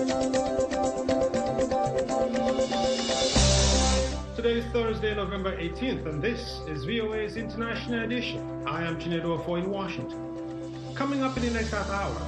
Today is Thursday, November 18th, and this is VOA's International Edition. I am Chinedu Ofo in Washington. Coming up in the next half hour,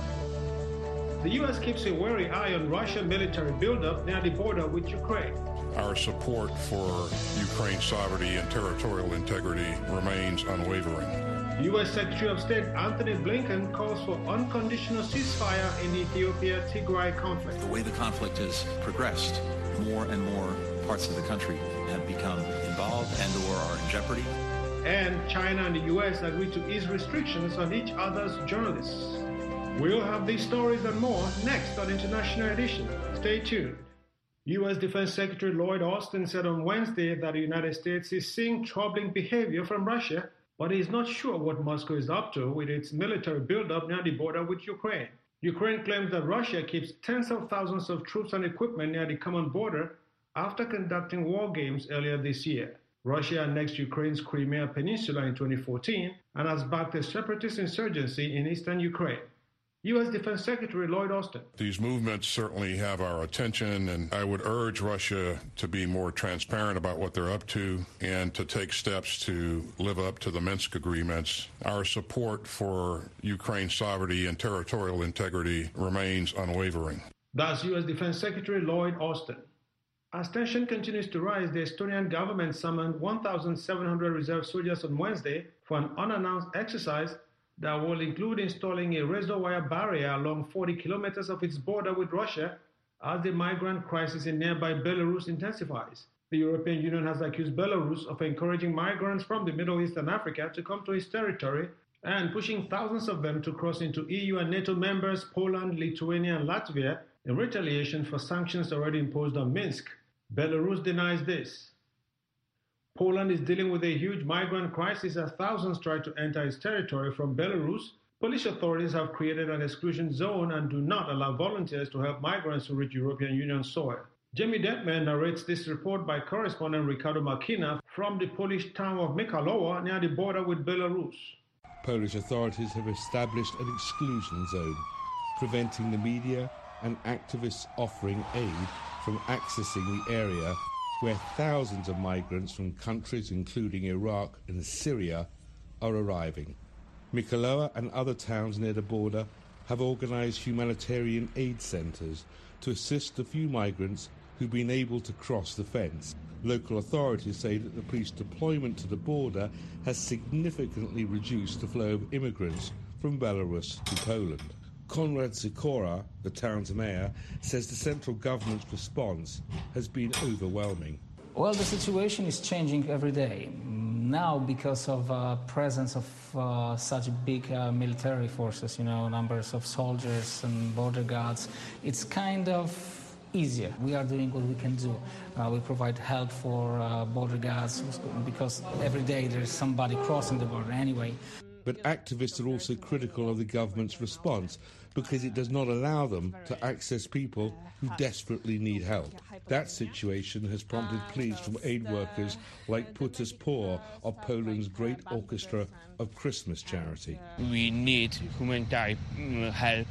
the U.S. keeps a wary eye on Russian military buildup near the border with Ukraine. Our support for Ukraine's sovereignty and territorial integrity remains unwavering. U.S. Secretary of State Antony Blinken calls for unconditional ceasefire in the Ethiopia-Tigray conflict. The way the conflict has progressed, more and more parts of the country have become involved and or are in jeopardy. And China and the U.S. agreed to ease restrictions on each other's journalists. We'll have these stories and more next on International Edition. Stay tuned. U.S. Defense Secretary Lloyd Austin said on Wednesday that the United States is seeing troubling behavior from Russia, but he is not sure what Moscow is up to with its military buildup near the border with Ukraine. Ukraine claims that Russia keeps tens of thousands of troops and equipment near the common border after conducting war games earlier this year. Russia annexed Ukraine's Crimea Peninsula in 2014 and has backed a separatist insurgency in eastern Ukraine. U.S. Defense Secretary Lloyd Austin. These movements certainly have our attention, and I would urge Russia to be more transparent about what they're up to and to take steps to live up to the Minsk agreements. Our support for Ukraine's sovereignty and territorial integrity remains unwavering. That's U.S. Defense Secretary Lloyd Austin. As tension continues to rise, the Estonian government summoned 1,700 reserve soldiers on Wednesday for an unannounced exercise that will include installing a razor wire barrier along 40 kilometers of its border with Russia as the migrant crisis in nearby Belarus intensifies. The European Union has accused Belarus of encouraging migrants from the Middle East and Africa to come to its territory and pushing thousands of them to cross into EU and NATO members Poland, Lithuania, and Latvia in retaliation for sanctions already imposed on Minsk. Belarus denies this. Poland is dealing with a huge migrant crisis as thousands try to enter its territory from Belarus. Polish authorities have created an exclusion zone and do not allow volunteers to help migrants to reach European Union soil. Jamie Detman narrates this report by correspondent Ricardo Makina from the Polish town of Michalowa near the border with Belarus. Polish authorities have established an exclusion zone, preventing the media and activists offering aid from accessing the area where thousands of migrants from countries including Iraq and Syria are arriving. Michalowa and other towns near the border have organised humanitarian aid centres to assist the few migrants who've been able to cross the fence. Local authorities say that the police deployment to the border has significantly reduced the flow of immigrants from Belarus to Poland. Konrad Sikora, the town's mayor, says the central government's response has been overwhelming. Well, the situation is changing every day. Now, because of presence of such big military forces, numbers of soldiers and border guards, it's kind of easier. We are doing what we can do. We provide help for border guards because every day there's somebody crossing the border anyway. But activists are also critical of the government's response because it does not allow them to access people who desperately need help. That situation has prompted pleas from aid workers like Put Us Poor of Poland's Great Orchestra of Christmas charity. We need humanitarian help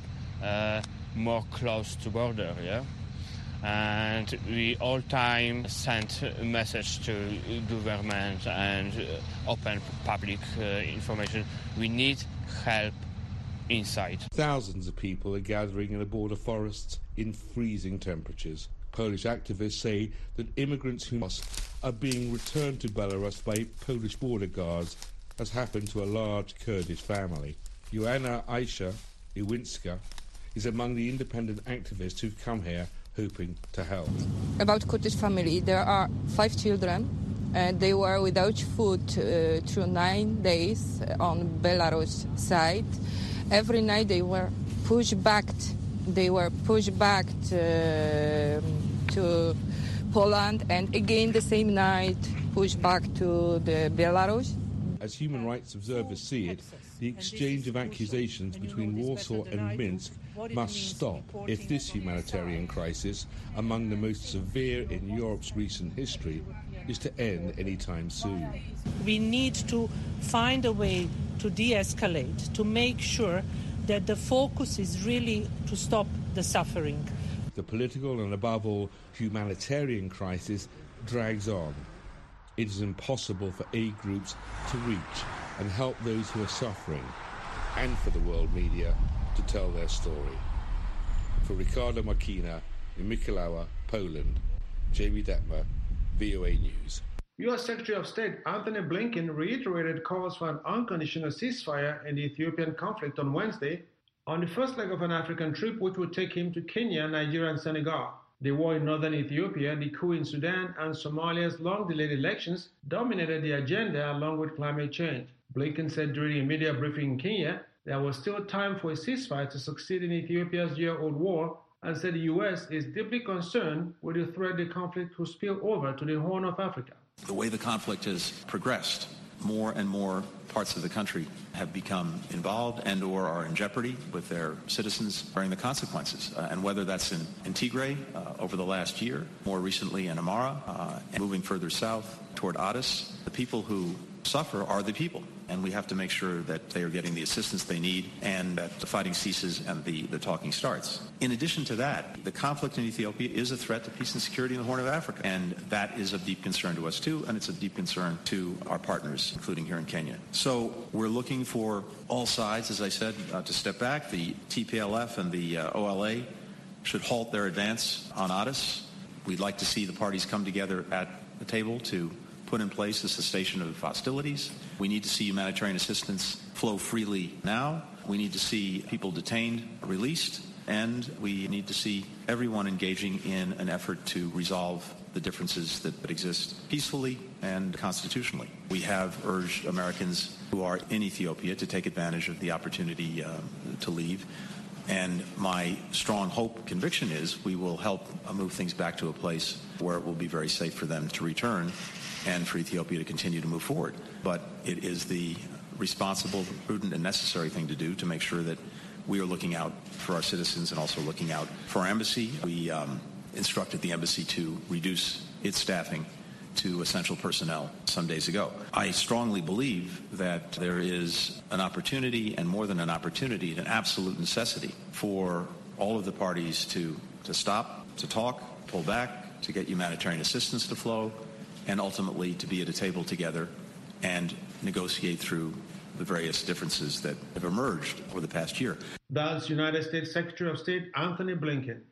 more close to border, and we all time send a message to government and open public information. We need help inside. Thousands of people are gathering in the border forests in freezing temperatures. Polish activists say that immigrants who are being returned to Belarus by Polish border guards, as happened to a large Kurdish family. Joanna Aisha Iwinska is among the independent activists who've come here hoping to help. About Kurdish family, there are 5 children and they were without food through 9 days on Belarus side. Every night they were pushed back. They were pushed back to Poland, and again the same night pushed back to the Belarus. As human rights observers see it, the exchange of accusations between Warsaw and Minsk must stop if this humanitarian crisis, among the most severe in Europe's recent history, is to end anytime soon. We need to find a way to de-escalate, to make sure that the focus is really to stop the suffering. the political and, above all, humanitarian crisis drags on. It is impossible for aid groups to reach and help those who are suffering, and for the world media to tell their story. For Ricardo Makina in Mikołajów, Poland, Jamie Detmer, VOA News. U.S. Secretary of State Anthony Blinken reiterated calls for an unconditional ceasefire in the Ethiopian conflict on Wednesday, on the first leg of an African trip which would take him to Kenya, Nigeria, and Senegal. The war in northern Ethiopia, the coup in Sudan, and Somalia's long-delayed elections dominated the agenda along with climate change. Blinken said during a media briefing in Kenya there was still time for a ceasefire to succeed in Ethiopia's year-old war, and said the U.S. is deeply concerned with the threat the conflict will spill over to the Horn of Africa. The way the conflict has progressed, more and more parts of the country have become involved and or are in jeopardy with their citizens bearing the consequences. And whether that's in Tigray over the last year, more recently in Amara, and moving further south toward Addis, the people who suffer are the people. And we have to make sure that they are getting the assistance they need and that the fighting ceases and the talking starts. In addition to that, the conflict in Ethiopia is a threat to peace and security in the Horn of Africa. And that is of deep concern to us too, and it's of deep concern to our partners, including here in Kenya. So we're looking for all sides, as I said, to step back. The TPLF and the OLA should halt their advance on Addis. We'd like to see the parties come together at the table to put in place a cessation of hostilities. We need to see humanitarian assistance flow freely now. We need to see people detained released. And we need to see everyone engaging in an effort to resolve the differences that exist peacefully and constitutionally. We have urged Americans who are in Ethiopia to take advantage of the opportunity to leave. And my strong hope, conviction is we will help move things back to a place where it will be very safe for them to return and for Ethiopia to continue to move forward. But it is the responsible, prudent, and necessary thing to do to make sure that we are looking out for our citizens and also looking out for our embassy. We instructed the embassy to reduce its staffing to essential personnel some days ago. I strongly believe that there is an opportunity, and more than an opportunity, an absolute necessity for all of the parties to stop, to talk, pull back, to get humanitarian assistance to flow, and ultimately to be at a table together and negotiate through the various differences that have emerged over the past year. That's United States Secretary of State Anthony Blinken.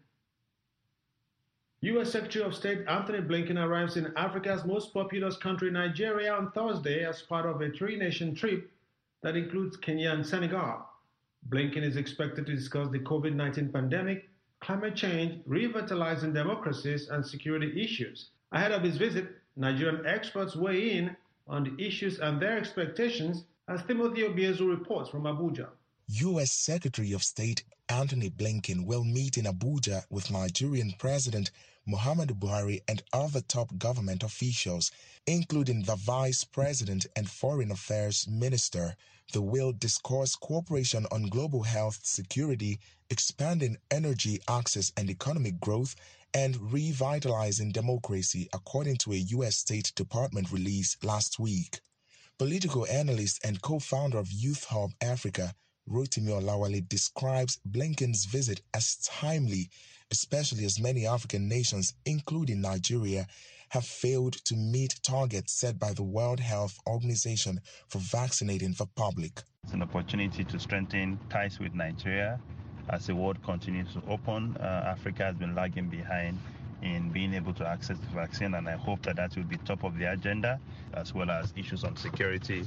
U.S. Secretary of State Anthony Blinken arrives in Africa's most populous country, Nigeria, on Thursday as part of a three-nation trip that includes Kenya and Senegal. Blinken is expected to discuss the COVID-19 pandemic, climate change, revitalizing democracies, and security issues. Ahead of his visit, Nigerian experts weigh in on the issues and their expectations, as Timothy Obiezu reports from Abuja. U.S. Secretary of State Anthony Blinken will meet in Abuja with Nigerian President Muhammadu Buhari and other top government officials, including the Vice President and Foreign Affairs Minister. They will discuss cooperation on global health security, expanding energy access and economic growth, and revitalizing democracy, according to a U.S. State Department release last week. Political analyst and co-founder of Youth Hub Africa, Rotimi Olawale, describes Blinken's visit as timely, especially as many African nations, including Nigeria, have failed to meet targets set by the World Health Organization for vaccinating the public. It's an opportunity to strengthen ties with Nigeria. As the world continues to open, Africa has been lagging behind in being able to access the vaccine, and I hope that that will be top of the agenda, as well as issues on security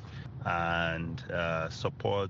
and support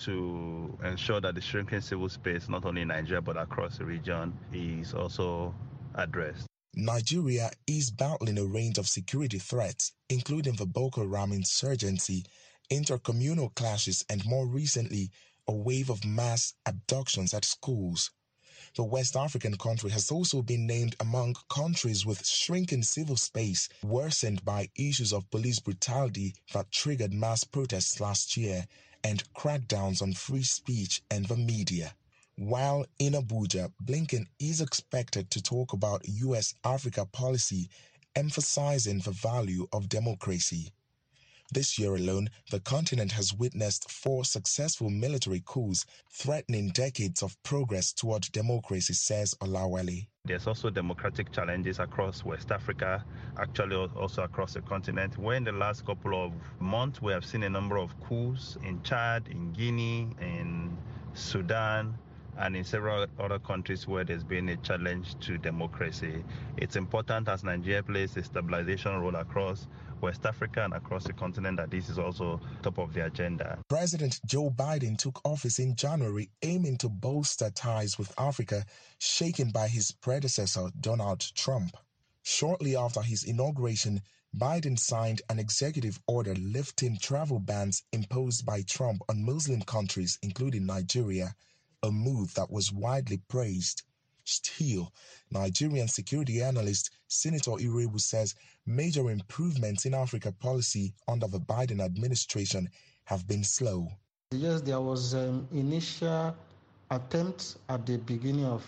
to ensure that the shrinking civil space, not only in Nigeria but across the region, is also addressed. Nigeria is battling a range of security threats, including the Boko Haram insurgency, intercommunal clashes, and more recently, a wave of mass abductions at schools. The West African country has also been named among countries with shrinking civil space, worsened by issues of police brutality that triggered mass protests last year and crackdowns on free speech and the media. While in Abuja, Blinken is expected to talk about U.S.-Africa policy, emphasizing the value of democracy. This year alone, the continent has witnessed 4 successful military coups, threatening decades of progress toward democracy, says Olawale. There's also democratic challenges across West Africa, actually also across the continent, where in the last couple of months we have seen a number of coups in Chad, in Guinea, in Sudan, and in several other countries where there's been a challenge to democracy. It's important as Nigeria plays a stabilization role across West Africa and across the continent that this is also top of the agenda. President Joe Biden took office in January, aiming to bolster ties with Africa, shaken by his predecessor, Donald Trump. Shortly after his inauguration, Biden signed an executive order lifting travel bans imposed by Trump on Muslim countries, including Nigeria, a move that was widely praised. Still, Nigerian security analyst Senator Irebu says major improvements in Africa policy under the Biden administration have been slow. Yes, there was an initial attempt at the beginning of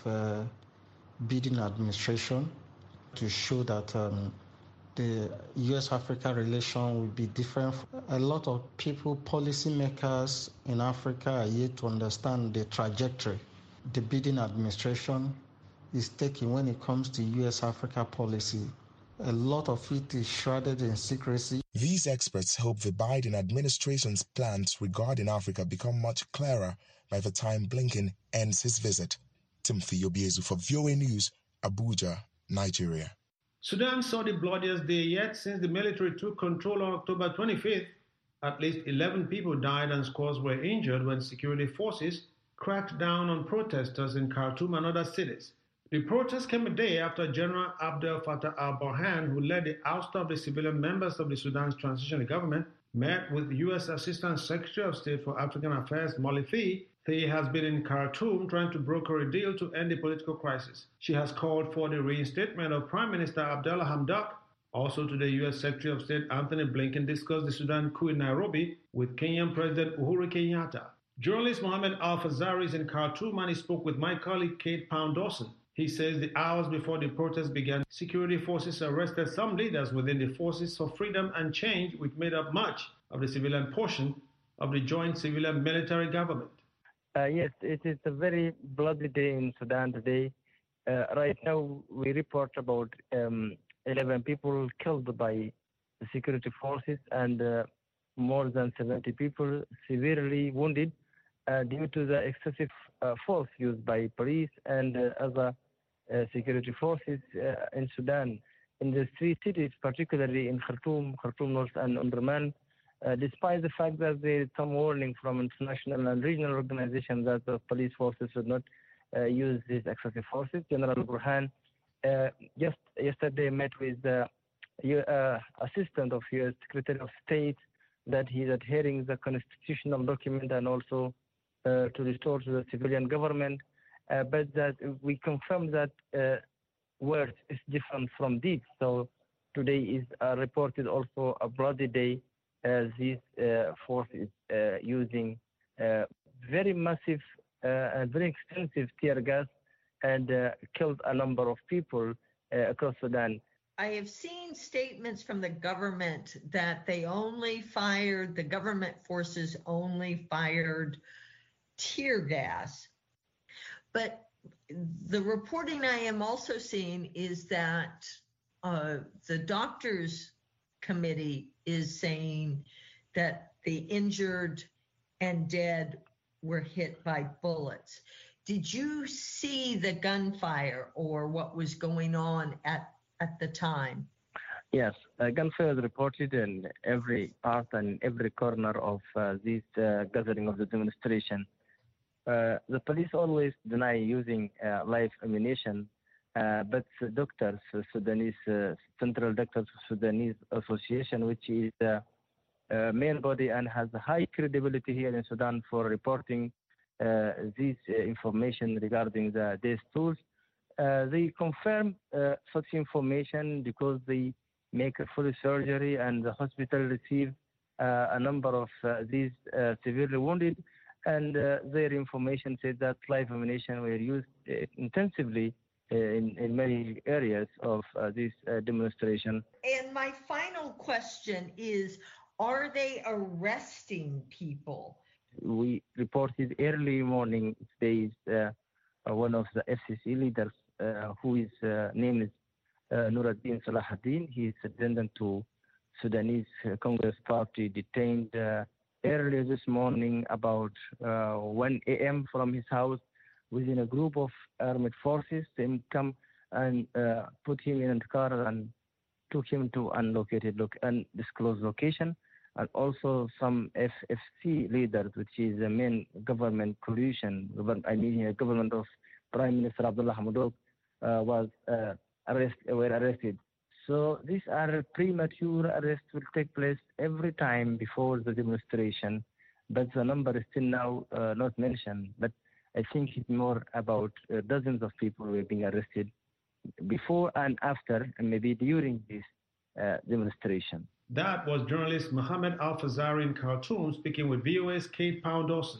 Biden administration to show that the U.S.-Africa relation will be different. A lot of people, policymakers in Africa, are yet to understand the trajectory the Biden administration is taking when it comes to U.S.-Africa policy. A lot of it is shrouded in secrecy. These experts hope the Biden administration's plans regarding Africa become much clearer by the time Blinken ends his visit. Timothy Obiezu for VOA News, Abuja, Nigeria. Sudan saw the bloodiest day yet since the military took control on October 25th. At least 11 people died and scores were injured when security forces cracked down on protesters in Khartoum and other cities. The protest came a day after General Abdel Fattah al-Burhan, who led the ouster of the civilian members of the Sudan's transitional government, met with U.S. Assistant Secretary of State for African Affairs Molly Thee. Thee has been in Khartoum trying to broker a deal to end the political crisis. She has called for the reinstatement of Prime Minister Abdallah Hamdok. Also today, U.S. Secretary of State Anthony Blinken discussed the Sudan coup in Nairobi with Kenyan President Uhuru Kenyatta. Journalist Mohammed Al-Fazari is in Khartoum and he spoke with my colleague Kate Pound-Dawson. He says the hours before the protest began, security forces arrested some leaders within the Forces for Freedom and Change, which made up much of the civilian portion of the joint civilian military government. Yes, it is a very bloody day in Sudan today. Right now, we report about 11 people killed by the security forces and more than 70 people severely wounded due to the excessive force used by police and other security forces in Sudan. In the three cities, particularly in Khartoum North and Omdurman, despite the fact that there is some warning from international and regional organizations that the police forces should not use these excessive forces, General Burhan just yesterday met with the assistant of U.S. Secretary of State that he is adhering the constitutional document and also to restore to the civilian government, but that we confirm that words is different from deeds. So today is reported also a bloody day as this force is using very massive and very extensive tear gas and killed a number of people across Sudan. I have seen statements from the government that the government forces only fired tear gas. But the reporting I am also seeing is that the doctors' committee is saying that the injured and dead were hit by bullets. Did you see the gunfire or what was going on at the time? Yes, gunfire is reported in every part and every corner of this gathering of the demonstration. The police always deny using live ammunition, but doctors, Sudanese Central Doctors Sudanese Association, which is the main body and has high credibility here in Sudan for reporting this information regarding the death tools, they confirm such information because they make a full surgery and the hospital receive a number of these severely wounded, and their information said that live ammunition were used intensively in many areas of this demonstration. And my final question is, are they arresting people? We reported early morning days one of the FCC leaders who is named is Nuruddin Salahuddin. He is attendant to Sudanese Congress Party, detained earlier this morning about 1 a.m. from his house within a group of armed forces. They come and put him in a car and took him to undisclosed location. And also some FFC leaders, which is the main government coalition, government of Prime Minister Abdullah Hamdok, were arrested. So these are premature arrests will take place every time before the demonstration, but the number is still now not mentioned. But I think it's more about dozens of people were being arrested before and after, and maybe during this demonstration. That was journalist Mohammed Al-Fazari in Khartoum speaking with VOA's Kate Powell-Dawson.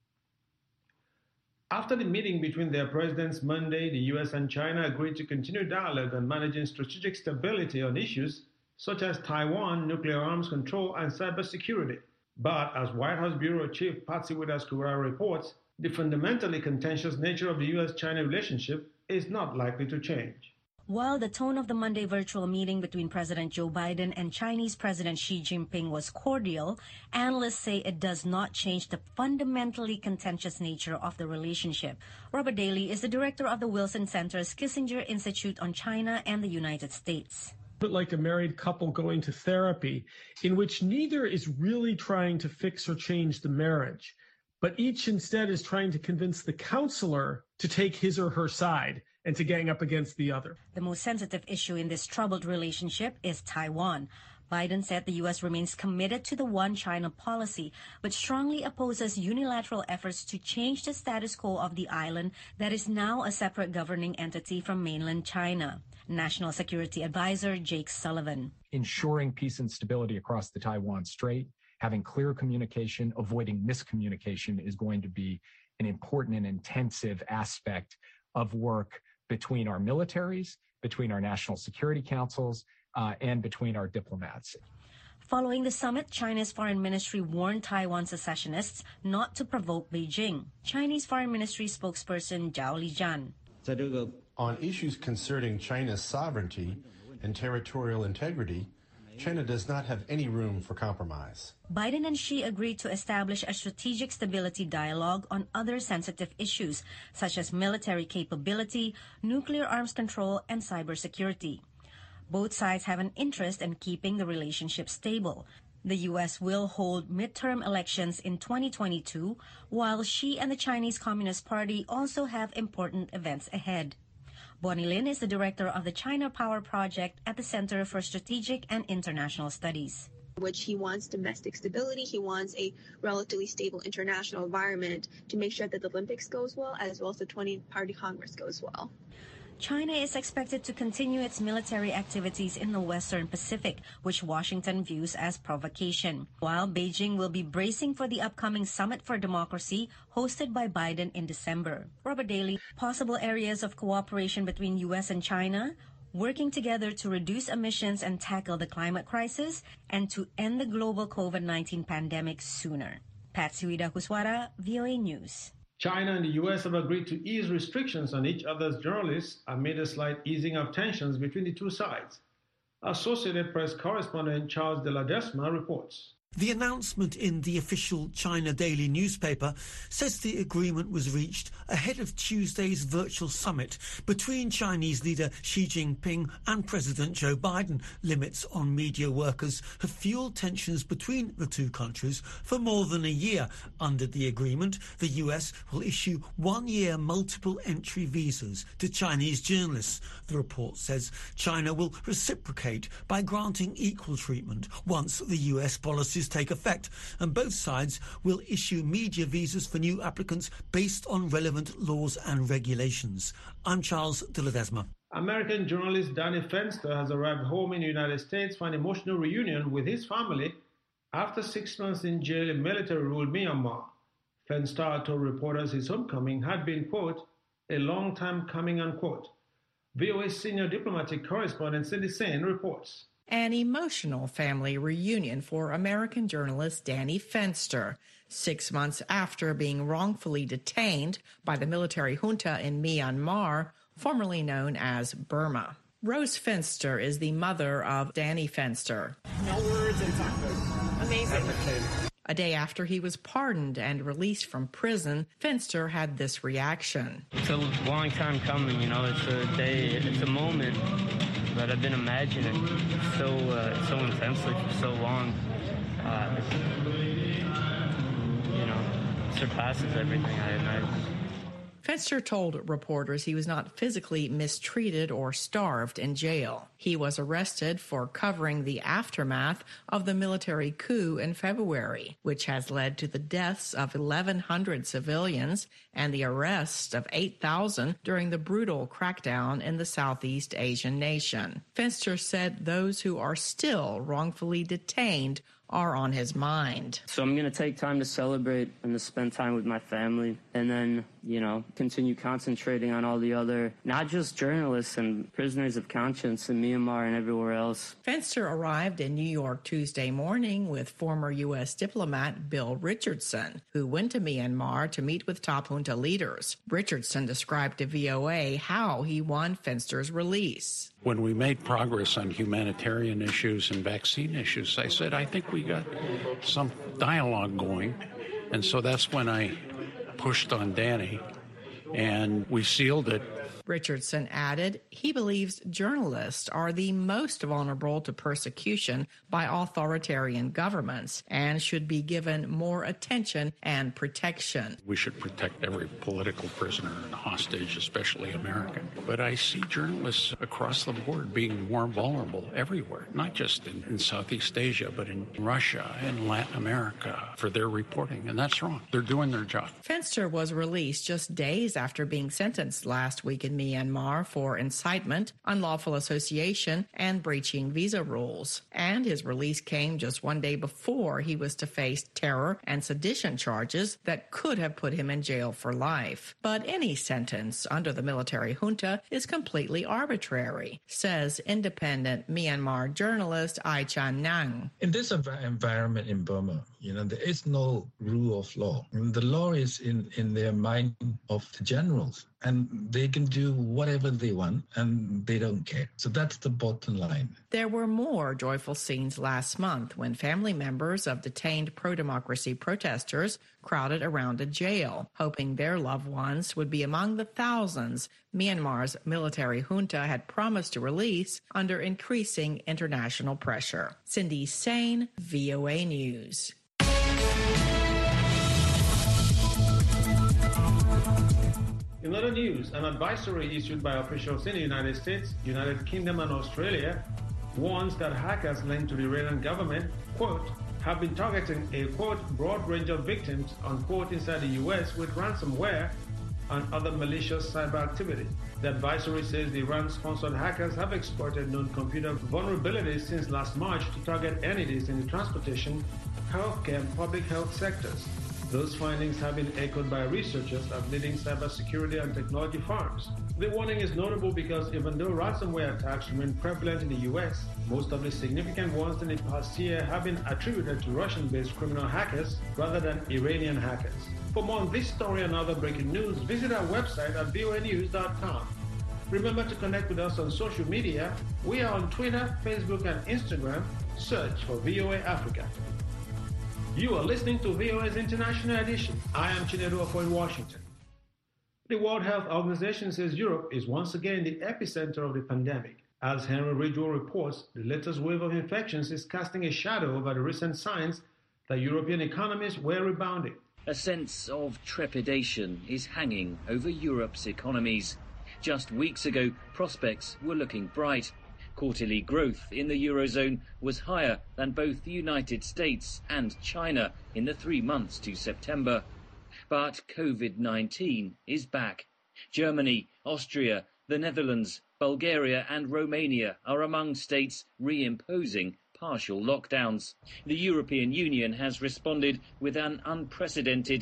After the meeting between their presidents Monday, the US and China agreed to continue dialogue on managing strategic stability on issues such as Taiwan, nuclear arms control, and cybersecurity. But as White House Bureau Chief Patsy Widakuswara reports, the fundamentally contentious nature of the US-China relationship is not likely to change. While the tone of the Monday virtual meeting between President Joe Biden and Chinese President Xi Jinping was cordial, analysts say it does not change the fundamentally contentious nature of the relationship. Robert Daly is the director of the Wilson Center's Kissinger Institute on China and the United States. But like a married couple going to therapy, in which neither is really trying to fix or change the marriage, but each instead is trying to convince the counselor to take his or her side and to gang up against the other. The most sensitive issue in this troubled relationship is Taiwan. Biden said the U.S. remains committed to the One China policy, but strongly opposes unilateral efforts to change the status quo of the island that is now a separate governing entity from mainland China. National Security Advisor Jake Sullivan. Ensuring peace and stability across the Taiwan Strait, having clear communication, avoiding miscommunication is going to be an important and intensive aspect of work between our militaries, between our national security councils, and between our diplomats. Following the summit, China's foreign ministry warned Taiwan secessionists not to provoke Beijing. Chinese foreign ministry spokesperson Zhao Lijian. On issues concerning China's sovereignty and territorial integrity, China does not have any room for compromise. Biden and Xi agreed to establish a strategic stability dialogue on other sensitive issues, such as military capability, nuclear arms control, and cybersecurity. Both sides have an interest in keeping the relationship stable. The U.S. will hold midterm elections in 2022, while Xi and the Chinese Communist Party also have important events ahead. Bonnie Lin is the director of the China Power Project at the Center for Strategic and International Studies. Which he wants domestic stability, he wants a relatively stable international environment to make sure that the Olympics goes well, as well as the 20-party Congress goes well. China is expected to continue its military activities in the Western Pacific, which Washington views as provocation, while Beijing will be bracing for the upcoming Summit for Democracy hosted by Biden in December. Robert Daly, possible areas of cooperation between U.S. and China, working together to reduce emissions and tackle the climate crisis, and to end the global COVID-19 pandemic sooner. Patsy Widakuswara, VOA News. China and the U.S. have agreed to ease restrictions on each other's journalists amid a slight easing of tensions between the two sides. Associated Press correspondent Charles de Ledesma reports. The announcement in the official China Daily newspaper says the agreement was reached ahead of Tuesday's virtual summit between Chinese leader Xi Jinping and President Joe Biden. Limits on media workers have fueled tensions between the two countries for more than a year. Under the agreement, the US will issue one-year multiple entry visas to Chinese journalists. The report says China will reciprocate by granting equal treatment once the US policies take effect, and both sides will issue media visas for new applicants based on relevant laws and regulations. I'm Charles de Ledesma. American journalist Danny Fenster has arrived home in the United States for an emotional reunion with his family after 6 months in jail in military-ruled Myanmar. Fenster told reporters his homecoming had been, quote, a long time coming, unquote. VOA senior diplomatic correspondent Cindy Sain reports. An emotional family reunion for American journalist Danny Fenster, 6 months after being wrongfully detained by the military junta in Myanmar formerly known as Burma. Rose Fenster is the mother of Danny Fenster. No words and amazing. A day after he was pardoned and released from prison, Fenster had this reaction. It's a long time coming, It's a day, it's a moment that I've been imagining so intensely for so long. Surpasses everything I imagined. Fenster told reporters he was not physically mistreated or starved in jail. He was arrested for covering the aftermath of the military coup in February, which has led to the deaths of 1,100 civilians and the arrest of 8,000 during the brutal crackdown in the Southeast Asian nation. Fenster said those who are still wrongfully detained are on his mind. So I'm going to take time to celebrate and to spend time with my family and then, continue concentrating on all the other, not just journalists and prisoners of conscience in Myanmar and everywhere else. Fenster arrived in New York Tuesday morning with former U.S. diplomat Bill Richardson, who went to Myanmar to meet with top junta leaders. Richardson described to VOA how he won Fenster's release. When we made progress on humanitarian issues and vaccine issues, I said, I think we got some dialogue going. And so that's when I pushed on Danny, and we sealed it. Richardson added he believes journalists are the most vulnerable to persecution by authoritarian governments and should be given more attention and protection. We should protect every political prisoner and hostage, especially American. But I see journalists across the board being more vulnerable everywhere, not just in Southeast Asia, but in Russia and Latin America for their reporting. And that's wrong. They're doing their job. Fenster was released just days after being sentenced last week in Myanmar for incitement, unlawful association, and breaching visa rules. And his release came just one day before he was to face terror and sedition charges that could have put him in jail for life. But any sentence under the military junta is completely arbitrary, says independent Myanmar journalist Ai Chan Nang. In this environment in Burma, there is no rule of law. The law is in their mind of the generals, and they can do whatever they want, and they don't care. So that's the bottom line. There were more joyful scenes last month when family members of detained pro-democracy protesters crowded around a jail, hoping their loved ones would be among the thousands Myanmar's military junta had promised to release under increasing international pressure. Cindy Sain, VOA News. In other news, an advisory issued by officials in the United States, United Kingdom, and Australia warns that hackers linked to the Iranian government, quote, have been targeting a, quote, broad range of victims, unquote, inside the U.S. with ransomware and other malicious cyber activity. The advisory says the Iran-sponsored hackers have exploited known computer vulnerabilities since last March to target entities in the transportation, healthcare, and public health sectors. Those findings have been echoed by researchers at leading cybersecurity and technology firms. The warning is notable because even though ransomware attacks remain prevalent in the U.S., most of the significant ones in the past year have been attributed to Russian-based criminal hackers rather than Iranian hackers. For more on this story and other breaking news, visit our website at voanews.com. Remember to connect with us on social media. We are on Twitter, Facebook, and Instagram. Search for VOA Africa. You are listening to VOA's International Edition. I am Chinedu Opo in Washington. The World Health Organization says Europe is once again the epicenter of the pandemic. As Henry Ridgwell reports, the latest wave of infections is casting a shadow over the recent signs that European economies were rebounding. A sense of trepidation is hanging over Europe's economies. Just weeks ago, prospects were looking bright. Quarterly growth in the Eurozone was higher than both the United States and China in the 3 months to September. But COVID-19 is back. Germany, Austria, the Netherlands, Bulgaria and Romania are among states reimposing partial lockdowns. The European Union has responded with an unprecedented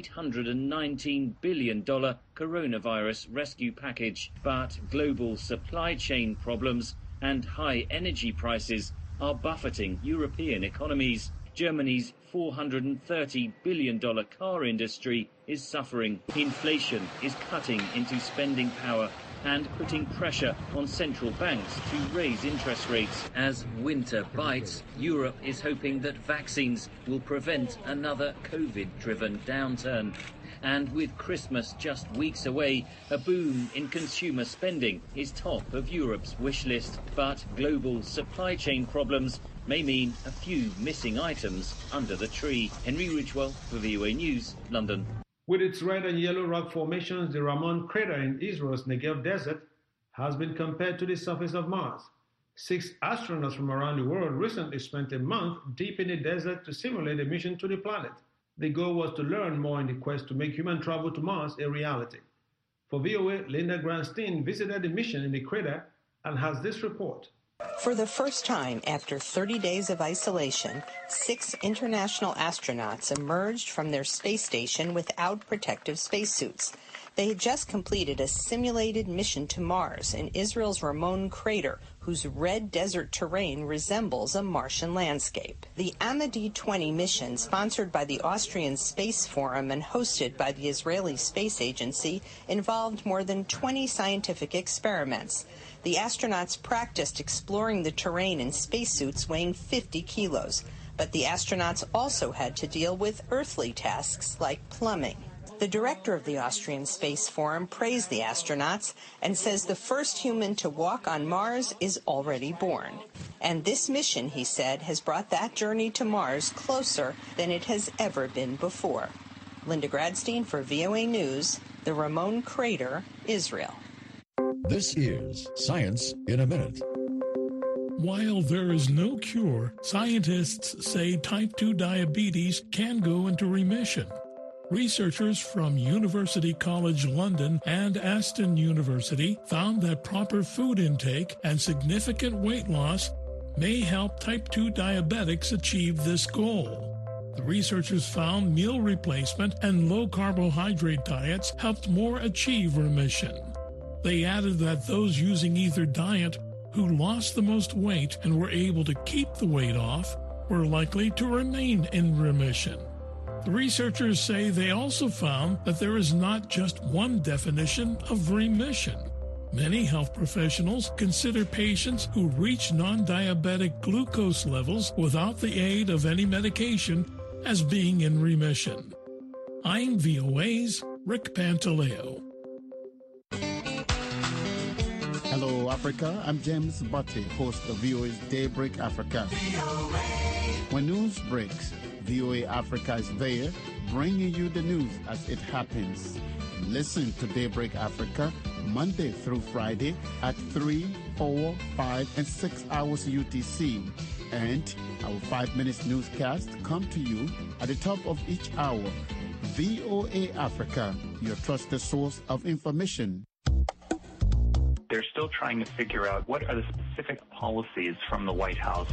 $819 billion coronavirus rescue package. But global supply chain problems and high energy prices are buffeting European economies. Germany's $430 billion car industry is suffering. Inflation is cutting into spending power and putting pressure on central banks to raise interest rates. As winter bites, Europe is hoping that vaccines will prevent another COVID-driven downturn. And with Christmas just weeks away, a boom in consumer spending is top of Europe's wish list. But global supply chain problems may mean a few missing items under the tree. Henry Ridgewell for VOA News, London. With its red and yellow rock formations, the Ramon crater in Israel's Negev desert has been compared to the surface of Mars. 6 astronauts from around the world recently spent a month deep in the desert to simulate a mission to the planet. The goal was to learn more in the quest to make human travel to Mars a reality. For VOA, Linda Granstein visited the mission in the crater and has this report. For the first time after 30 days of isolation, 6 international astronauts emerged from their space station without protective spacesuits. They had just completed a simulated mission to Mars in Israel's Ramon crater, whose red desert terrain resembles a Martian landscape. The Amadi 20 mission, sponsored by the Austrian Space Forum and hosted by the Israeli Space Agency, involved more than 20 scientific experiments. The astronauts practiced exploring the terrain in spacesuits weighing 50 kilos, but the astronauts also had to deal with earthly tasks like plumbing. The director of the Austrian Space Forum praised the astronauts and says the first human to walk on Mars is already born. And this mission, he said, has brought that journey to Mars closer than it has ever been before. Linda Gradstein for VOA News, the Ramon Crater, Israel. This is Science in a Minute. While there is no cure, scientists say type 2 diabetes can go into remission. Researchers from University College London and Aston University found that proper food intake and significant weight loss may help type 2 diabetics achieve this goal. The researchers found meal replacement and low-carbohydrate diets helped more achieve remission. They added that those using either diet who lost the most weight and were able to keep the weight off were likely to remain in remission. The researchers say they also found that there is not just one definition of remission. Many health professionals consider patients who reach non-diabetic glucose levels without the aid of any medication as being in remission. I'm VOA's Rick Pantaleo. Hello, Africa. I'm James Butte, host of VOA's Daybreak Africa. When news breaks, VOA Africa is there, bringing you the news as it happens. Listen to Daybreak Africa Monday through Friday at 3, 4, 5, and 6 hours UTC. And our 5 minutes newscast come to you at the top of each hour. VOA Africa, your trusted source of information. They're still trying to figure out what are the specific policies from the White House.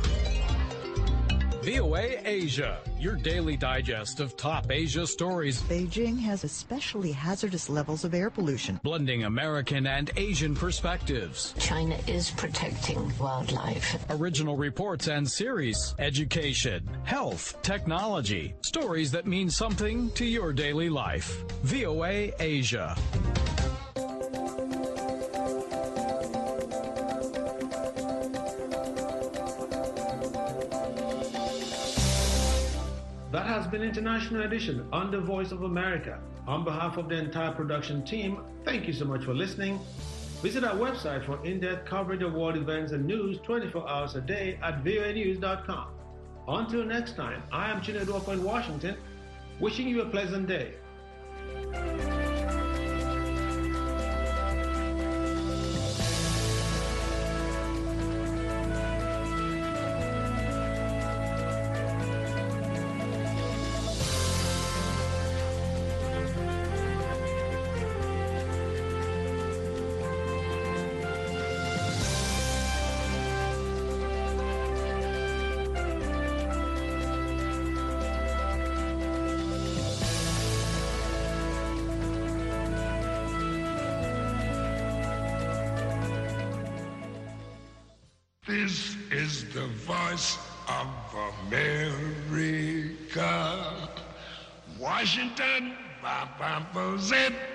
VOA Asia, your daily digest of top Asia stories. Beijing has especially hazardous levels of air pollution. Blending American and Asian perspectives. China is protecting wildlife. Original reports and series. Education, health, technology. Stories that mean something to your daily life. VOA Asia. That has been International Edition on the Voice of America. On behalf of the entire production team, thank you so much for listening. Visit our website for in-depth coverage of world events and news 24 hours a day at voanews.com. Until next time, I am Chinedu Okoh in Washington, wishing you a pleasant day. This is the voice of America. Washington,